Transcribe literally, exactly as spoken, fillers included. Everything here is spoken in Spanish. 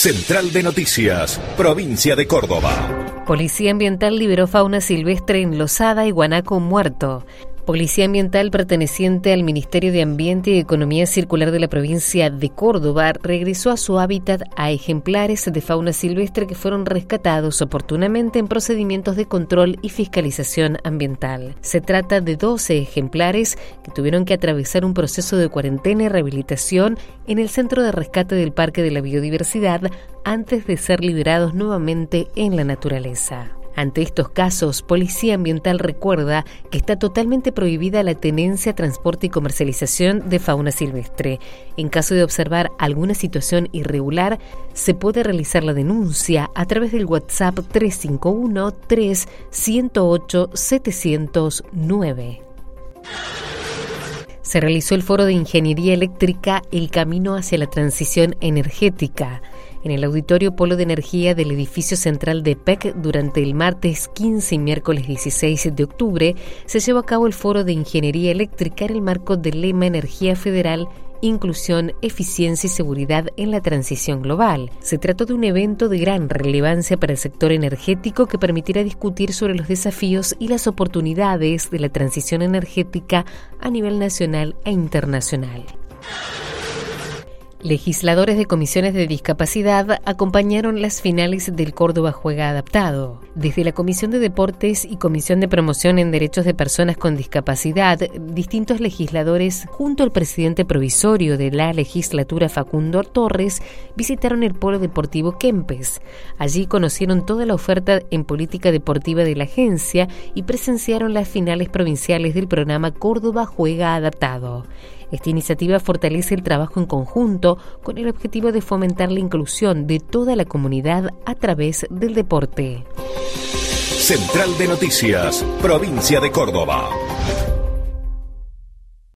Central de Noticias, provincia de Córdoba. Policía Ambiental liberó fauna silvestre en Losada y guanaco muerto. Policía Ambiental perteneciente al Ministerio de Ambiente y Economía Circular de la provincia de Córdoba regresó a su hábitat a ejemplares de fauna silvestre que fueron rescatados oportunamente en procedimientos de control y fiscalización ambiental. Se trata de doce ejemplares que tuvieron que atravesar un proceso de cuarentena y rehabilitación en el Centro de Rescate del Parque de la Biodiversidad antes de ser liberados nuevamente en la naturaleza. Ante estos casos, Policía Ambiental recuerda que está totalmente prohibida la tenencia, transporte y comercialización de fauna silvestre. En caso de observar alguna situación irregular, se puede realizar la denuncia a través del WhatsApp tres cinco uno, tres, uno cero ocho, siete cero nueve. Se realizó el foro de Ingeniería Eléctrica El Camino hacia la Transición Energética en el Auditorio Polo de Energía del Edificio Central de P E C. Durante el martes quince y miércoles dieciséis de octubre se llevó a cabo el foro de Ingeniería Eléctrica en el marco del lema Energía Federal, Inclusión, Eficiencia y Seguridad en la Transición Global. Se trató de un evento de gran relevancia para el sector energético que permitirá discutir sobre los desafíos y las oportunidades de la transición energética a nivel nacional e internacional. Legisladores de comisiones de discapacidad acompañaron las finales del Córdoba Juega Adaptado. Desde la Comisión de Deportes y Comisión de Promoción en Derechos de Personas con Discapacidad, distintos legisladores, junto al presidente provisorio de la legislatura, Facundo Torres, visitaron el Polo Deportivo Kempes. Allí conocieron toda la oferta en política deportiva de la agencia y presenciaron las finales provinciales del programa Córdoba Juega Adaptado. Esta iniciativa fortalece el trabajo en conjunto con el objetivo de fomentar la inclusión de toda la comunidad a través del deporte. Central de Noticias, provincia de Córdoba.